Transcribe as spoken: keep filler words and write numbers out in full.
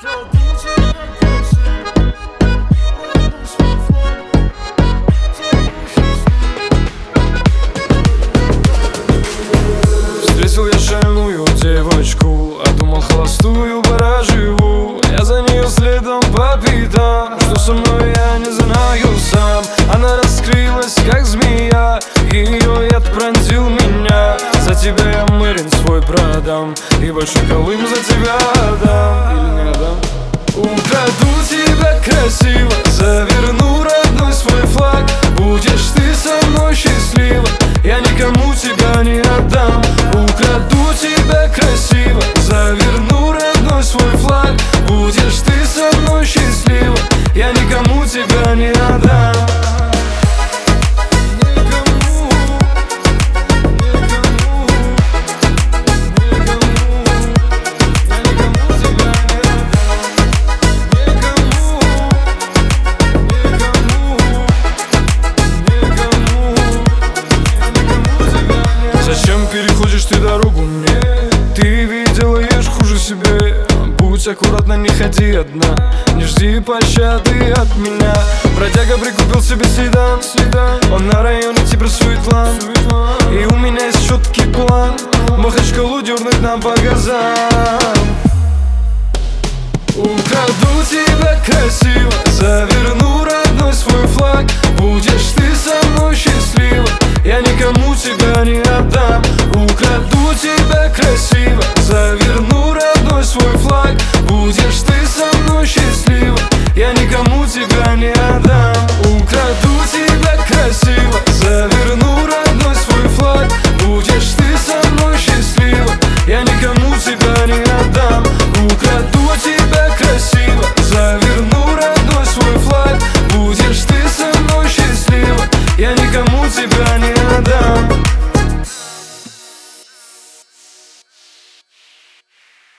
Встретил я шальную девочку, а думал, холостую пора живу. Я за нее следом по пятам, что со мной я не знаю сам. Она раскрылась, как змея, ее яд пронзил меня. За тебя я Мэрин свой продам, и большой Колым за тебя отдам. Или не отдам? Украду тебя красиво, заверну родной свой флаг. Будешь ты со мной счастлива, я никому тебя не отдам. Украду тебя красиво, заверну родной свой флаг. Будешь ты со мной счастлива, я никому тебя не отдам. Зачем переходишь ты дорогу мне? Ты ведь делаешь хуже себе. Будь аккуратна, не ходи одна, не жди пощады от меня. Бродяга прикупил себе седан, он на районе тибрсует лан. И у меня есть четкий план Махачкалу дернуть нам по газам. Украду тебя красиво, заверну родной свой флаг. Будешь ты со мной счастлива, я никому тебя не отдам. Украду тебя красиво, заверну родной свой флаг. Будешь ты со мной счастлива, я никому тебя не отдам. Украду тебя красиво, заверну родной свой флаг. Будешь ты со мной счастлива, я никому тебя не отдам. Украду тебя красиво, заверну родной свой флаг. Будешь ты со мной счастлива, я никому тебя не отдам.